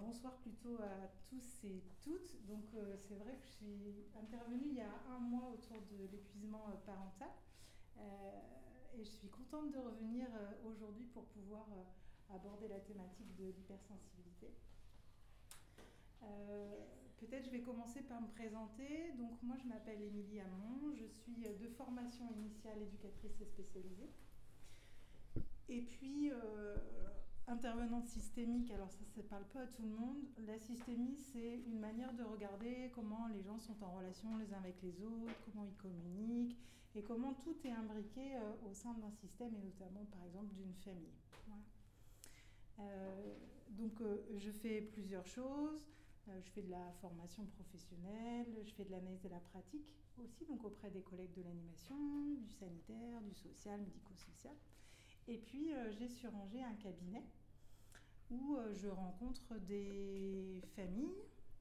bonsoir plutôt à tous et toutes. Donc c'est vrai que je suis intervenue il y a un mois autour de l'épuisement parental. Et je suis contente de revenir aujourd'hui pour pouvoir aborder la thématique de l'hypersensibilité. Peut-être je vais commencer par me présenter. Donc moi je m'appelle Émilie Hamon, je suis de formation initiale éducatrice et spécialisée. Et puis intervenante systémique, alors ça ne parle pas à tout le monde. La systémie, c'est une manière de regarder comment les gens sont en relation les uns avec les autres, comment ils communiquent et comment tout est imbriqué au sein d'un système et notamment par exemple d'une famille. Voilà. Donc je fais plusieurs choses. Je fais de la formation professionnelle, je fais de l'analyse de la pratique aussi, donc auprès des collègues de l'animation, du sanitaire, du social, médico-social. Et puis j'ai sur Angers un cabinet où je rencontre des familles,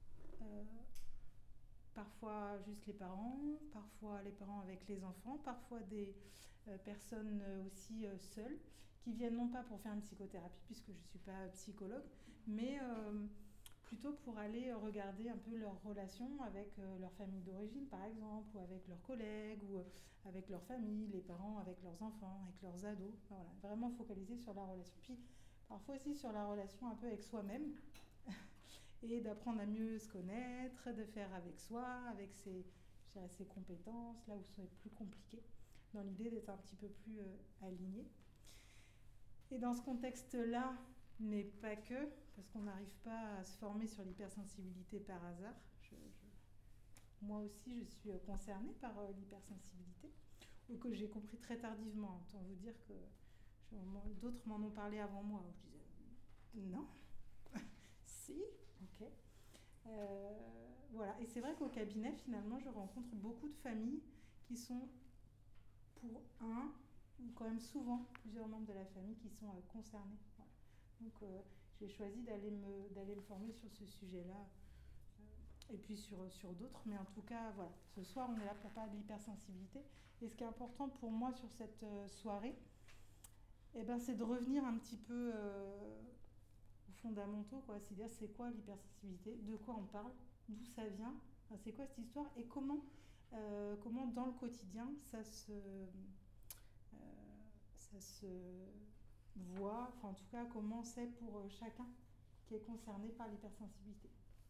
parfois juste les parents avec les enfants, parfois des personnes aussi seules qui viennent non pas pour faire une psychothérapie puisque je ne suis pas psychologue, mais plutôt pour aller regarder un peu leurs relations avec leur famille d'origine par exemple, ou avec leurs collègues, ou avec leur famille, les parents avec leurs enfants, avec leurs ados. Enfin, voilà, vraiment focaliser sur la relation. Puis parfois aussi sur la relation un peu avec soi-même et d'apprendre à mieux se connaître, de faire avec soi, avec ses compétences, là où c'est plus compliqué, dans l'idée d'être un petit peu plus aligné. Et dans ce contexte-là, mais pas que, parce qu'on n'arrive pas à se former sur l'hypersensibilité par hasard. Moi aussi, je suis concernée par l'hypersensibilité, ou que j'ai compris très tardivement. Autant vous dire que d'autres m'en ont parlé avant moi. Je disais, non, si, ok. Voilà. Et c'est vrai qu'au cabinet, finalement, je rencontre beaucoup de familles qui sont pour un, ou quand même souvent plusieurs membres de la famille qui sont concernés. Voilà. Donc j'ai choisi d'aller me former sur ce sujet-là, et puis sur d'autres, mais en tout cas, voilà. Ce soir, on est là pour parler de l'hypersensibilité. Et ce qui est important pour moi sur cette soirée, c'est de revenir un petit peu aux fondamentaux, quoi. C'est-à-dire, c'est quoi l'hypersensibilité, de quoi on parle, d'où ça vient, enfin, c'est quoi cette histoire, et comment dans le quotidien ça se voit, enfin en tout cas comment c'est pour chacun qui est concerné par l'hypersensibilité.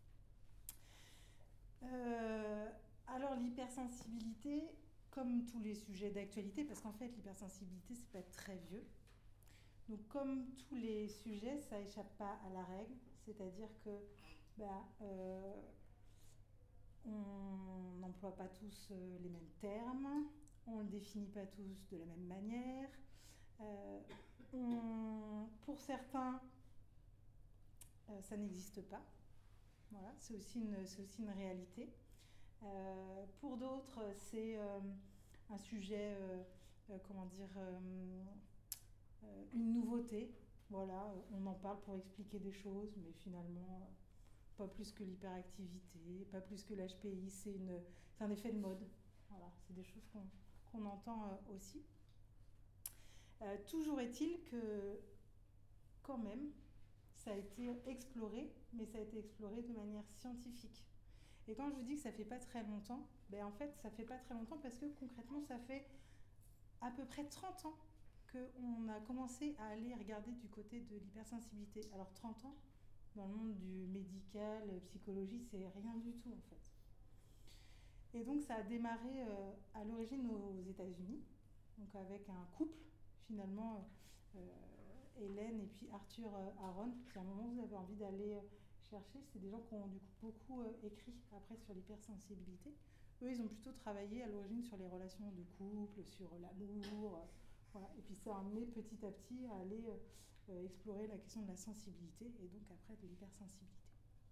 Alors l'hypersensibilité, comme tous les sujets d'actualité, parce qu'en fait l'hypersensibilité c'est pas très vieux, donc comme tous les sujets ça échappe pas à la règle, c'est-à-dire que on n'emploie pas tous les mêmes termes, on ne le définit pas tous de la même manière. Pour certains, ça n'existe pas. Voilà, c'est aussi une réalité. Pour d'autres, c'est un sujet, une nouveauté. Voilà, on en parle pour expliquer des choses, mais finalement, pas plus que l'hyperactivité, pas plus que l'HPI, c'est un effet de mode. Voilà, c'est des choses qu'on entend aussi. Toujours est-il que, quand même, ça a été exploré, mais ça a été exploré de manière scientifique. Et quand je vous dis que ça fait pas très longtemps, en fait, ça fait pas très longtemps parce que concrètement, ça fait à peu près 30 ans qu'on a commencé à aller regarder du côté de l'hypersensibilité. Alors 30 ans, dans le monde du médical, psychologie, c'est rien du tout en fait. Et donc ça a démarré à l'origine aux États-Unis, donc avec un couple finalement, Hélène et puis Arthur Aron. Si à un moment vous avez envie d'aller chercher, c'est des gens qui ont du coup beaucoup écrit après sur l'hypersensibilité. Eux, ils ont plutôt travaillé à l'origine sur les relations de couple, sur l'amour, voilà. Et puis ça a amené petit à petit à aller explorer la question de la sensibilité et donc après de l'hypersensibilité.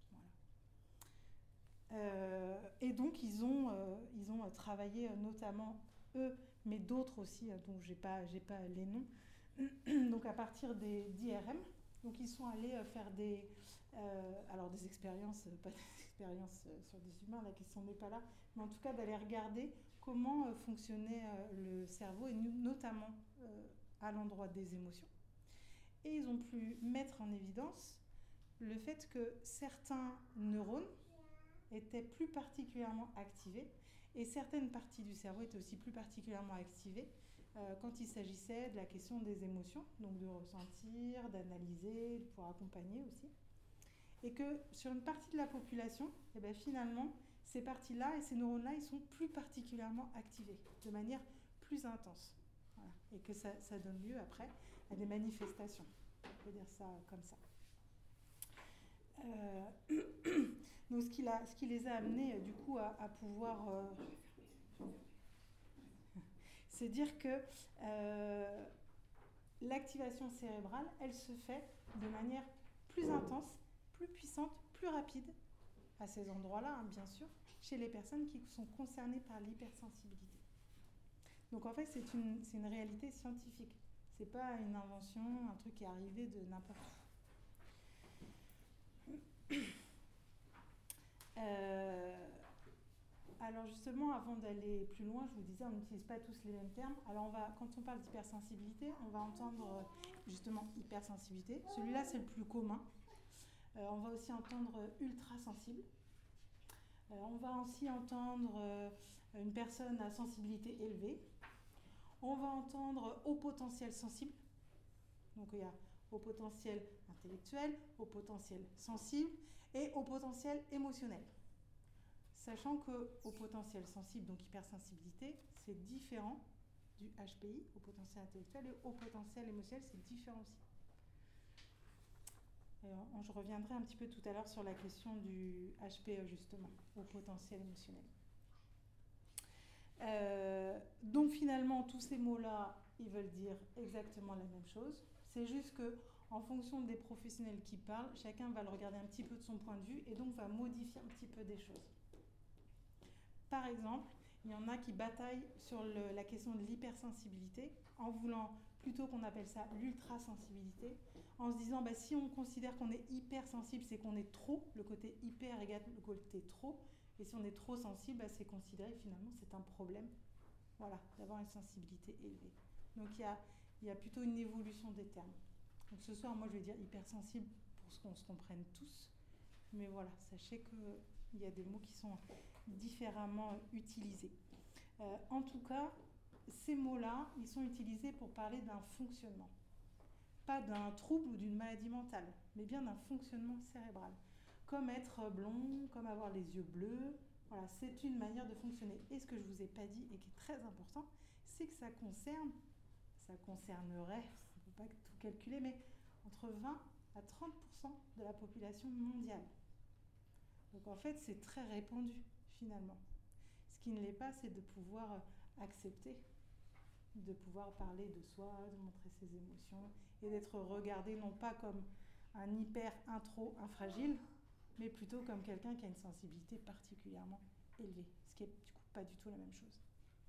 Voilà. Et donc ils ont travaillé notamment eux, mais d'autres aussi, dont j'ai pas les noms, donc à partir d'IRM. Donc ils sont allés faire des expériences, pas des expériences sur des humains, la question n'est pas là, mais en tout cas d'aller regarder comment fonctionnait le cerveau, et notamment à l'endroit des émotions. Et ils ont pu mettre en évidence le fait que certains neurones étaient plus particulièrement activés et certaines parties du cerveau étaient aussi plus particulièrement activées quand il s'agissait de la question des émotions, donc de ressentir, d'analyser, de pouvoir accompagner aussi. Et que sur une partie de la population, eh bien, finalement, ces parties-là et ces neurones-là, ils sont plus particulièrement activés, de manière plus intense. Voilà. Et que ça donne lieu après à des manifestations. On peut dire ça comme ça. Donc ce qui les a amenés du coup à pouvoir c'est dire que l'activation cérébrale, elle se fait de manière plus intense, plus puissante, plus rapide, à ces endroits-là, hein, bien sûr, chez les personnes qui sont concernées par l'hypersensibilité. Donc en fait, c'est une réalité scientifique. C'est pas une invention, un truc qui est arrivé de n'importe où. Alors justement, avant d'aller plus loin, je vous disais, on n'utilise pas tous les mêmes termes. Alors quand on parle d'hypersensibilité, on va entendre justement hypersensibilité. Celui-là, c'est le plus commun. On va aussi entendre ultra-sensible. On va aussi entendre une personne à sensibilité élevée. On va entendre haut potentiel sensible. Donc il y a haut potentiel intellectuel, haut potentiel sensible et haut potentiel émotionnel. Sachant que haut potentiel sensible, donc hypersensibilité, c'est différent du HPI, haut potentiel intellectuel, et haut potentiel émotionnel, c'est différent aussi. Et je reviendrai un petit peu tout à l'heure sur la question du HPE, justement, haut potentiel émotionnel. Donc finalement, tous ces mots-là, ils veulent dire exactement la même chose. C'est juste que, en fonction des professionnels qui parlent, chacun va le regarder un petit peu de son point de vue et donc va modifier un petit peu des choses. Par exemple, il y en a qui bataillent sur la question de l'hypersensibilité en voulant, plutôt qu'on appelle ça l'ultrasensibilité, en se disant si on considère qu'on est hypersensible, c'est qu'on est trop, le côté hyper égale le côté trop, et si on est trop sensible, c'est considéré finalement c'est un problème, voilà, d'avoir une sensibilité élevée. Donc il y a plutôt une évolution des termes. Donc ce soir, moi je vais dire hypersensible pour qu'on se comprenne tous, mais voilà, sachez qu'il y a des mots qui sont différemment utilisés. En tout cas, ces mots-là, ils sont utilisés pour parler d'un fonctionnement. Pas d'un trouble ou d'une maladie mentale, mais bien d'un fonctionnement cérébral. Comme être blond, comme avoir les yeux bleus, voilà, c'est une manière de fonctionner. Et ce que je ne vous ai pas dit et qui est très important, c'est que ça concernerait, on ne peut pas tout calculer, mais entre 20 à 30% de la population mondiale. Donc en fait, c'est très répandu finalement. Ce qui ne l'est pas, c'est de pouvoir accepter, de pouvoir parler de soi, de montrer ses émotions et d'être regardé non pas comme un hyper intro infragile, mais plutôt comme quelqu'un qui a une sensibilité particulièrement élevée, ce qui est du coup pas du tout la même chose.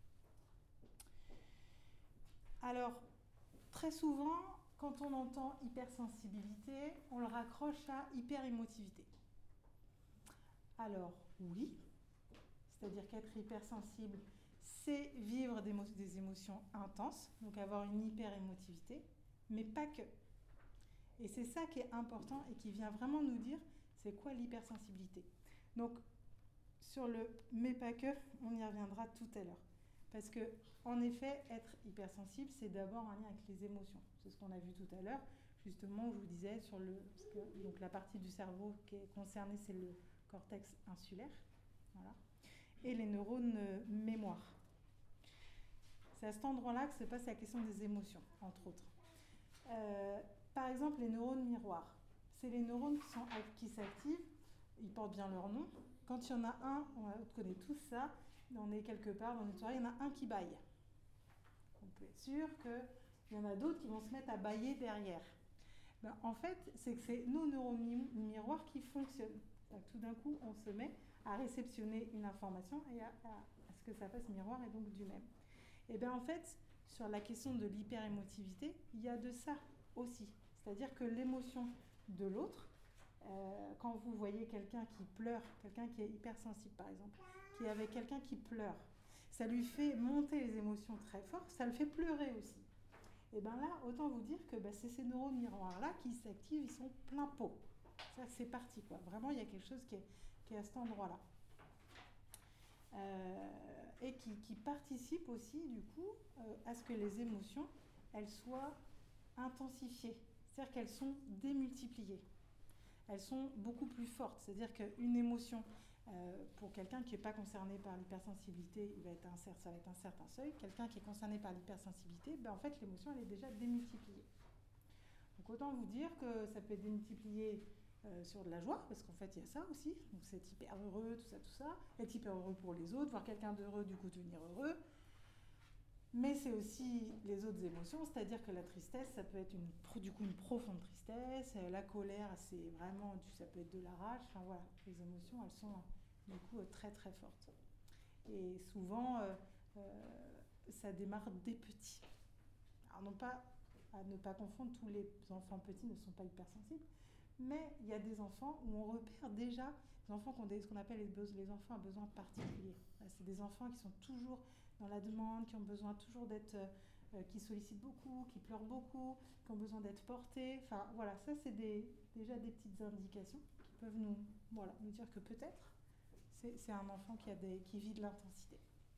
Alors, très souvent, quand on entend hypersensibilité, on le raccroche à hyperémotivité. Alors, oui, c'est-à-dire qu'être hypersensible, c'est vivre des émotions intenses, donc avoir une hyperémotivité, mais pas que. Et c'est ça qui est important et qui vient vraiment nous dire c'est quoi l'hypersensibilité. Donc, sur le mais pas que, on y reviendra tout à l'heure. Parce que, en effet, être hypersensible, c'est d'abord un lien avec les émotions. C'est ce qu'on a vu tout à l'heure, justement, où je vous disais sur donc la partie du cerveau qui est concernée, c'est le cortex insulaire, voilà, et les neurones mémoire. C'est à cet endroit-là que se passe la question des émotions, entre autres. Par exemple, les neurones miroirs. C'est les neurones qui s'activent, ils portent bien leur nom. Quand il y en a un, on connaît tous ça, on est quelque part dans une soirée, il y en a un qui bâille. On peut être sûr qu'il y en a d'autres qui vont se mettre à bâiller derrière. En fait, c'est que c'est nos neurones miroirs qui fonctionnent. Donc, tout d'un coup, on se met à réceptionner une information et à ce que ça fasse miroir et donc du même. Et bien en fait, sur la question de l'hyperémotivité, il y a de ça aussi. C'est-à-dire que l'émotion de l'autre, quand vous voyez quelqu'un qui pleure, quelqu'un qui est hypersensible par exemple, qui est avec quelqu'un qui pleure, ça lui fait monter les émotions très fort, ça le fait pleurer aussi. Et bien là, autant vous dire que c'est ces neurones miroirs-là qui s'activent, ils sont plein pot. C'est parti, quoi. Vraiment, il y a quelque chose qui est à cet endroit-là. Et qui participe aussi, du coup, à ce que les émotions, elles soient intensifiées. C'est-à-dire qu'elles sont démultipliées. Elles sont beaucoup plus fortes. C'est-à-dire qu'une émotion, pour quelqu'un qui n'est pas concerné par l'hypersensibilité, ça va être un certain seuil. Quelqu'un qui est concerné par l'hypersensibilité, en fait, l'émotion, elle est déjà démultipliée. Donc autant vous dire que ça peut être démultiplié sur de la joie, parce qu'en fait, il y a ça aussi. Donc c'est être hyper heureux, tout ça. Être hyper heureux pour les autres, voir quelqu'un d'heureux, du coup, devenir heureux. Mais c'est aussi les autres émotions, c'est-à-dire que la tristesse, ça peut être du coup une profonde tristesse, la colère, c'est vraiment, ça peut être de la rage, enfin voilà, les émotions, elles sont du coup très très fortes. Et souvent, ça démarre des petits. Alors non pas, à ne pas confondre, tous les enfants petits ne sont pas hypersensibles, mais il y a des enfants où on repère déjà des enfants qui ont ce qu'on appelle les enfants à besoins particuliers. C'est des enfants qui sont toujours dans la demande, qui ont besoin toujours d'être, qui sollicitent beaucoup, qui pleurent beaucoup, qui ont besoin d'être portés. Enfin voilà, ça c'est déjà des petites indications qui peuvent nous dire que peut-être c'est un enfant qui vit de l'intensité.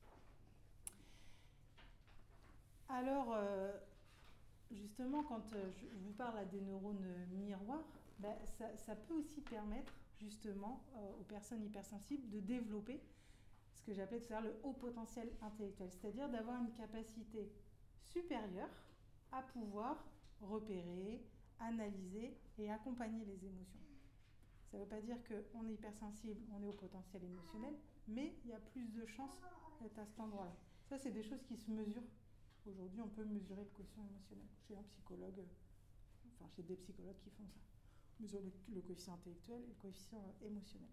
Alors, justement, quand je vous parle des neurones miroirs, ça peut aussi permettre justement aux personnes hypersensibles de développer ce que j'appelais tout à l'heure le haut potentiel intellectuel, c'est-à-dire d'avoir une capacité supérieure à pouvoir repérer, analyser et accompagner les émotions. Ça ne veut pas dire qu'on est hypersensible, on est au potentiel émotionnel, mais il y a plus de chances d'être à cet endroit-là. Ça, c'est des choses qui se mesurent. Aujourd'hui, on peut mesurer le quotient émotionnel. Chez un psychologue, chez des psychologues qui font ça. On mesure le coefficient intellectuel et le coefficient émotionnel.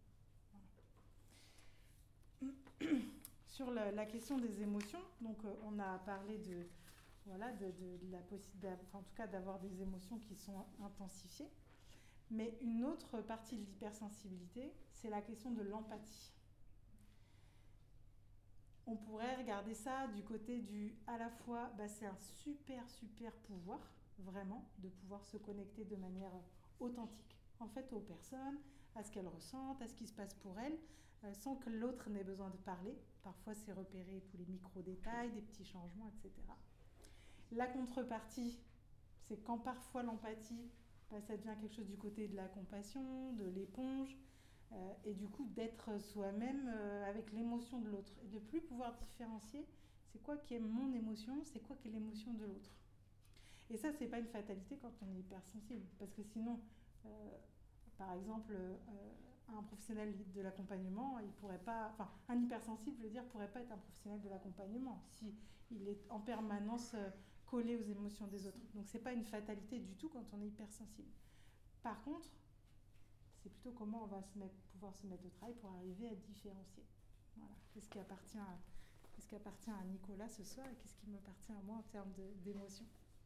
Voilà. Sur la question des émotions, donc on a parlé de la possibilité, en tout cas d'avoir des émotions qui sont intensifiées. Mais une autre partie de l'hypersensibilité, c'est la question de l'empathie. On pourrait regarder ça du côté à la fois, c'est un super pouvoir, vraiment, de pouvoir se connecter de manière authentique, en fait, aux personnes, à ce qu'elles ressentent, à ce qui se passe pour elles, sans que l'autre n'ait besoin de parler. Parfois, c'est repérer tous les micro-détails, des petits changements, etc. La contrepartie, c'est quand parfois l'empathie, ça devient quelque chose du côté de la compassion, de l'éponge, et du coup d'être soi-même avec l'émotion de l'autre, et de plus pouvoir différencier c'est quoi qui est mon émotion, c'est quoi qui est l'émotion de l'autre. Et ça, c'est pas une fatalité quand on est hypersensible, parce que sinon, par exemple, un professionnel de l'accompagnement, il pourrait pas, un hypersensible, je veux dire, pourrait pas être un professionnel de l'accompagnement si il est en permanence collé aux émotions des autres. Donc c'est pas une fatalité du tout quand on est hypersensible. Par contre, c'est plutôt comment on va pouvoir se mettre au travail pour arriver à différencier. Voilà. Qu'est-ce qui appartient à Nicolas ce soir et qu'est-ce qui m'appartient à moi en termes d'émotion.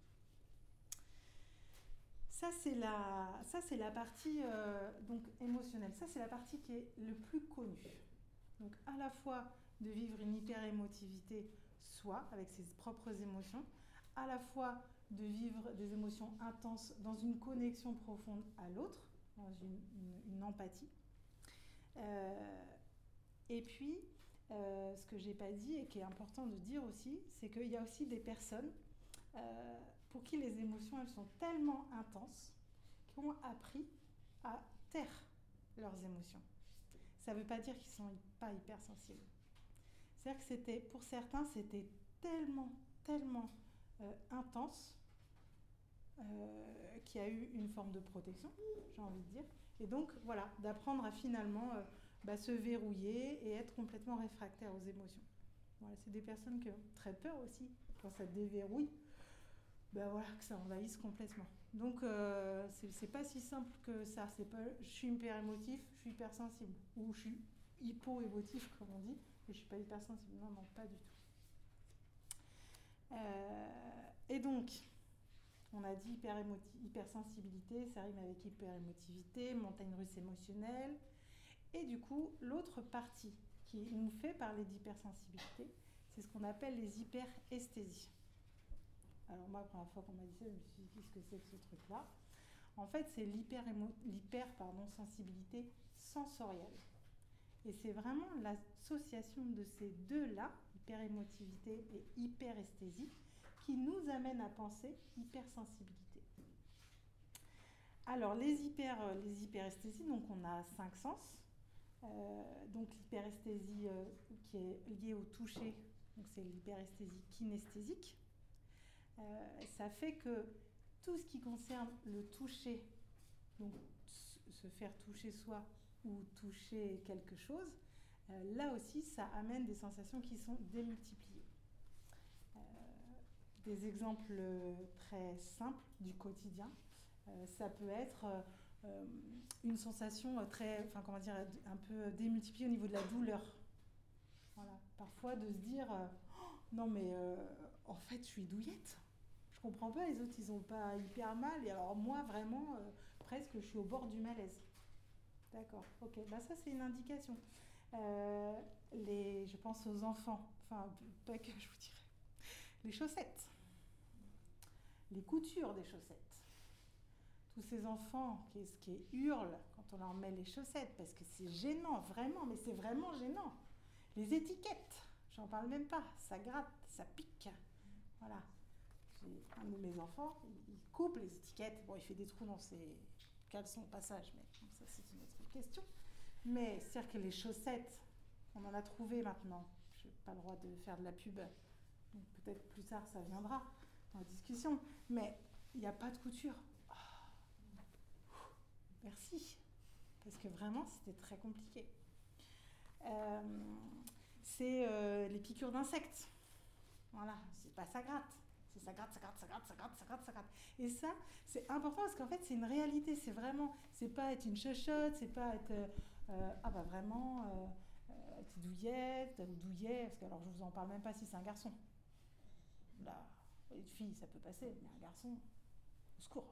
Ça, c'est la partie donc émotionnelle. Ça, c'est la partie qui est le plus connue. Donc, à la fois de vivre une hyper-émotivité, soit avec ses propres émotions, à la fois de vivre des émotions intenses dans une connexion profonde à l'autre, dans une empathie. Et puis, ce que je n'ai pas dit et qui est important de dire aussi, c'est qu'il y a aussi des personnes pour qui les émotions, elles sont tellement intenses qu'ils ont appris à taire leurs émotions. Ça ne veut pas dire qu'ils ne sont pas hypersensibles. C'est-à-dire que pour certains, c'était tellement intense qu'il y a eu une forme de protection, j'ai envie de dire. Et donc, voilà, d'apprendre à finalement se verrouiller et être complètement réfractaire aux émotions. Voilà, c'est des personnes qui ont très peur aussi, quand ça déverrouille, que ça envahisse complètement. Donc, c'est pas si simple que ça. C'est pas je suis hyper émotif, je suis hypersensible. Ou je suis hypo-émotif, comme on dit, et je suis pas hypersensible. Non, pas du tout. Et donc, on a dit hypersensibilité, ça rime avec hyperémotivité, montagne russe émotionnelle. Et du coup, l'autre partie qui nous fait parler d'hypersensibilité, c'est ce qu'on appelle les hyperesthésies. Alors moi, la première fois qu'on m'a dit ça, je me suis dit, qu'est-ce que c'est que ce truc-là ? En fait, c'est l'hypersensibilité sensorielle. Et c'est vraiment l'association de ces deux-là, hyperémotivité et hyperesthésie, qui nous amène à penser hypersensibilité. Alors, les hyperesthésies, donc on a 5 sens. Donc l'hyperesthésie qui est liée au toucher, donc c'est l'hyperesthésie kinesthésique. Ça fait que tout ce qui concerne le toucher, donc se faire toucher soi ou toucher quelque chose, là aussi ça amène des sensations qui sont démultipliées. Des exemples très simples du quotidien, ça peut être une sensation un peu démultipliée au niveau de la douleur. Voilà. Parfois de se dire non mais en fait je suis douillette. Je comprends pas, les autres ils ont pas hyper mal et alors moi vraiment presque je suis au bord du malaise. D'accord, ok, bah ça c'est une indication. Je pense aux enfants, enfin pas que je vous dirais. Les chaussettes, les coutures des chaussettes. Tous ces enfants qui hurlent quand on leur met les chaussettes, parce que c'est gênant, vraiment, mais c'est vraiment gênant. Les étiquettes, j'en parle même pas, ça gratte, ça pique. Voilà. J'ai un de mes enfants, il coupe les étiquettes. Bon, il fait des trous dans ses caleçons au passage, mais bon, ça c'est une autre question. Mais c'est-à-dire que les chaussettes, on en a trouvé maintenant. Je n'ai pas le droit de faire de la pub, donc peut-être plus tard ça viendra dans la discussion. Mais il n'y a pas de couture. Merci, parce que vraiment c'était très compliqué. C'est les piqûres d'insectes. Voilà, c'est pas ça gratte. C'est ça gratte, ça gratte, ça gratte, ça gratte, ça gratte, ça gratte. Et ça, c'est important parce qu'en fait c'est une réalité. C'est vraiment, c'est pas être une chochotte, c'est pas être être douillette ou douillet, parce que alors je vous en parle même pas si c'est un garçon. Là, une fille ça peut passer, mais un garçon, au secours.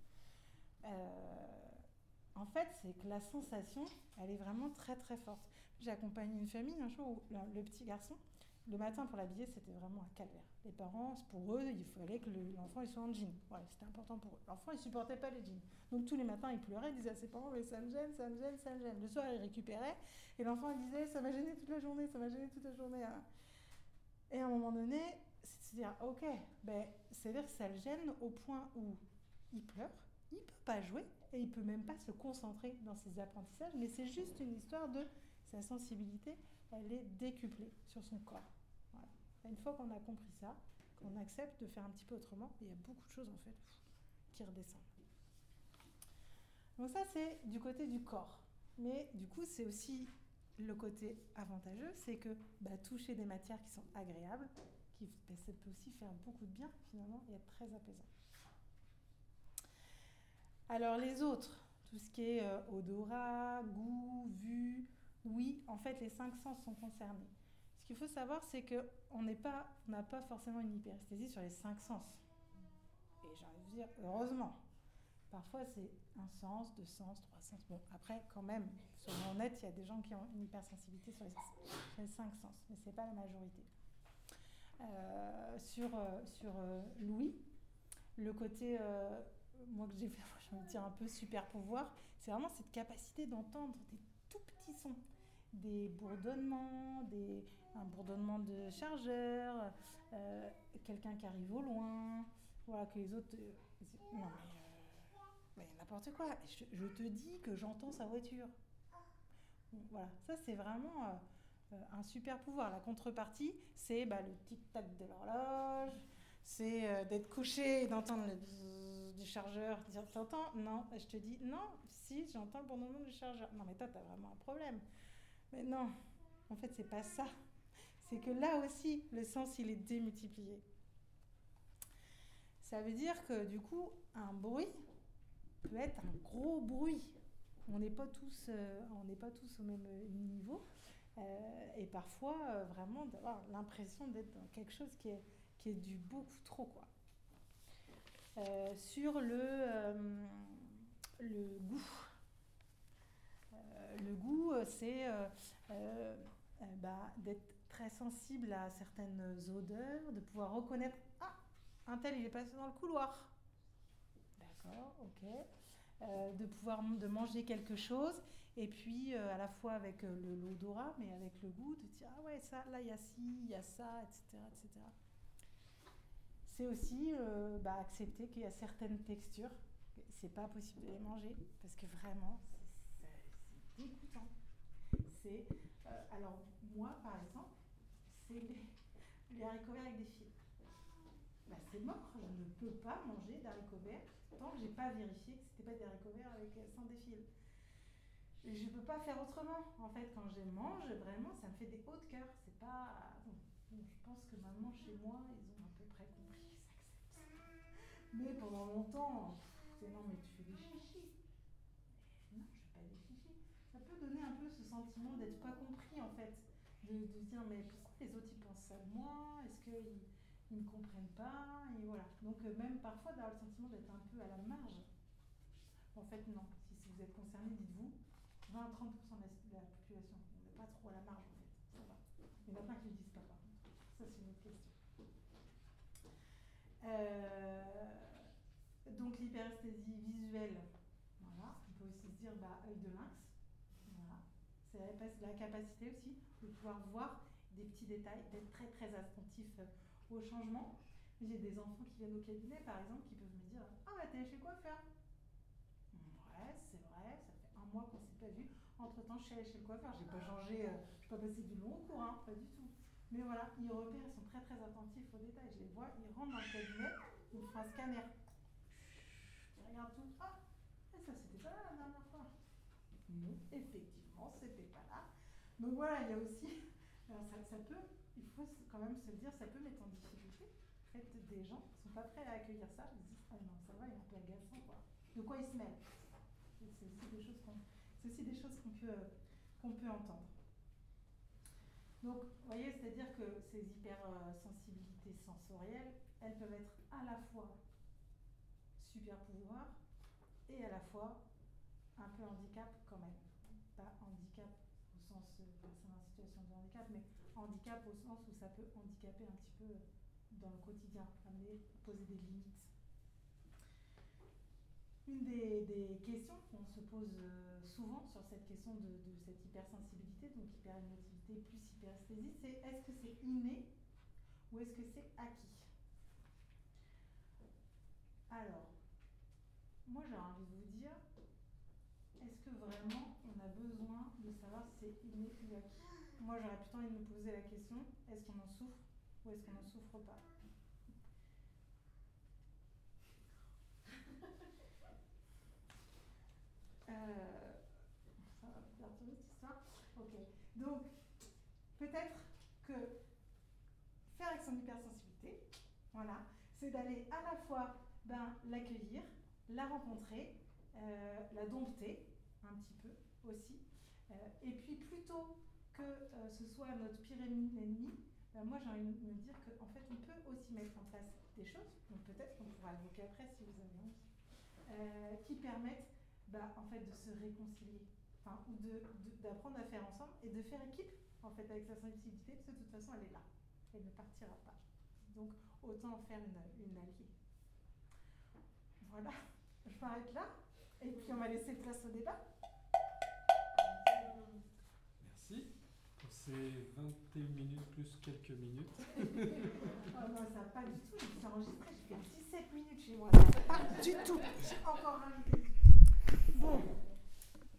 En fait, c'est que la sensation, elle est vraiment très très forte. J'ai accompagné une famille un jour où le petit garçon, le matin pour l'habiller, c'était vraiment un calvaire. Les parents, pour eux, il fallait que l'enfant il soit en jean. Voilà, c'était important pour eux. L'enfant, il supportait pas les jeans. Donc tous les matins, il pleurait, il disait à ses parents, mais ça me gêne, ça me gêne, ça me gêne. Le soir, il récupérait, et l'enfant, il disait, ça m'a gêné toute la journée, ça m'a gêné toute la journée. Et à un moment donné, c'est de se dire, ok, c'est-à-dire que ça le gêne au point où il pleure, il peut pas jouer, et il peut même pas se concentrer dans ses apprentissages, mais c'est juste une histoire de sa sensibilité, elle est décuplée sur son corps. Voilà. Et une fois qu'on a compris ça, qu'on accepte de faire un petit peu autrement, il y a beaucoup de choses en fait qui redescendent. Donc ça c'est du côté du corps, mais du coup c'est aussi le côté avantageux, c'est que toucher des matières qui sont agréables, ça peut aussi faire beaucoup de bien finalement et être très apaisant. Alors les autres, tout ce qui est odorat, goût, vue, oui, en fait les 5 sens sont concernés. Ce qu'il faut savoir, c'est qu'on n'a pas forcément une hyperesthésie sur les 5 sens. Et j'ai envie de dire, heureusement. Parfois c'est un sens, 2 sens, 3 sens. Bon, après quand même, soyons honnêtes, il y a des gens qui ont une hypersensibilité sur les 5 sens, mais ce n'est pas la majorité. Sur l'ouïe, le côté... moi que j'ai fait, j'ai envie de dire un peu super pouvoir, c'est vraiment cette capacité d'entendre des tout petits sons, des bourdonnements, un bourdonnement de chargeur, quelqu'un qui arrive au loin, voilà, que les autres non mais n'importe quoi, je te dis que j'entends sa voiture. Bon, voilà, ça c'est vraiment un super pouvoir. La contrepartie, c'est le tic-tac de l'horloge, c'est d'être couché et d'entendre le bzzz du chargeur, dire t'entends? Non, je te dis non, si j'entends le bourdonnement du chargeur. Non mais toi t'as vraiment un problème. Mais non, en fait c'est pas ça. C'est que là aussi le sens il est démultiplié. Ça veut dire que du coup un bruit peut être un gros bruit. On n'est pas tous au même niveau et parfois vraiment d'avoir l'impression d'être dans quelque chose qui est du beaucoup trop quoi. Sur le goût. Le goût, c'est d'être très sensible à certaines odeurs, de pouvoir reconnaître un tel il est passé dans le couloir. D'accord, ok. de manger quelque chose, et puis à la fois avec l'odorat, mais avec le goût, de dire ah ouais, ça, là il y a ci, il y a ça, etc. etc. C'est aussi accepter qu'il y a certaines textures, c'est pas possible de les manger, parce que vraiment, c'est dégoûtant. C'est, alors, moi, par exemple, c'est les haricots verts avec des fils. C'est mort, je ne peux pas manger d'haricots verts tant que j'ai pas vérifié que c'était pas des haricots verts sans des fils. Et je peux pas faire autrement. En fait, quand je mange, vraiment, ça me fait des hauts de cœur. C'est pas. Bon, je pense que maintenant, chez moi, ils ont à peu près compris, ils acceptent. Mais pendant longtemps, c'est non, mais tu fais des chichis. Mais non, je fais pas des chichis. Ça peut donner un peu ce sentiment d'être pas compris, en fait. De se dire, mais pourquoi les autres ils pensent ça de moi? Est-ce qu'ils ne comprennent pas? Et voilà. Donc, même parfois, d'avoir le sentiment d'être un peu à la marge. En fait, non. Si vous êtes concerné, dites-vous, 20 à 30% de la population. On n'est pas trop à la marge, en fait. Ça va. Il y en a plein qui ne le disent pas, par contre. Ça, c'est une autre question. Donc, l'hyperesthésie visuelle, voilà. On peut aussi se dire, œil de lynx. Voilà. C'est la capacité aussi de pouvoir voir des petits détails, d'être très très attentif au changement. J'ai des enfants qui viennent au cabinet, par exemple, qui peuvent me dire « Ah, t'es chez le coiffeur ?» Ouais, c'est vrai, ça fait 1 mois qu'on ne s'est pas vu. Entre-temps, je suis allée chez le coiffeur, j'ai pas changé, je n'ai pas passé du long cours, hein, pas du tout. Mais voilà, ils repèrent, ils sont très très attentifs aux détails. Je les vois, ils rentrent dans le cabinet, ils me font un scanner. Ils regardent tout. Ah, ça c'était pas là la dernière fois. Non, effectivement, c'était pas là. Donc voilà, il y a aussi, alors ça peut, il faut quand même se le dire, ça peut mettre en difficulté. En fait, des gens qui ne sont pas prêts à accueillir ça, ils se disent ah non, ça va, il est un peu agaçant, quoi. De quoi ils se mêlent? C'est aussi des choses qu'on peut entendre. Donc, vous voyez, c'est-à-dire que ces hypersensibilités sensorielles, elles peuvent être à la fois super pouvoir et à la fois un peu handicap quand même. Pas handicap au sens personne en situation de handicap, mais handicap au sens où ça peut handicaper un petit peu dans le quotidien, amener, poser des limites. Une des questions qu'on se pose souvent sur cette question de cette hypersensibilité, donc hyperémotivité plus hyperesthésie, c'est est-ce que c'est inné ou est-ce que c'est acquis? Alors, moi j'ai envie de vous dire, est-ce que vraiment on a besoin de savoir si c'est inné ou acquis? Moi j'aurais plutôt envie de me poser la question, est-ce qu'on en souffre ou est-ce qu'on n'en souffre pas? Ça va perturber cette histoire. Ok, donc peut-être que faire avec son hypersensibilité, voilà, c'est d'aller à la fois l'accueillir, la rencontrer, la dompter un petit peu aussi, et puis plutôt que ce soit notre pire ennemi, moi j'ai envie de me dire qu'en fait on peut aussi mettre en place des choses, donc peut-être qu'on pourra évoquer après si vous avez envie, qui permettent en fait de se réconcilier, enfin, ou d'apprendre à faire ensemble et de faire équipe en fait avec sa sensibilité, parce que de toute façon elle est là, elle ne partira pas. Donc autant en faire une alliée. Voilà, je m'arrête là et puis on va laisser place au débat. Merci pour ces 21 minutes plus quelques minutes. Oh non, ça n'a pas du tout, j'ai enregistré, j'ai fait 17 minutes chez moi, ça n'a pas du tout. J'ai encore un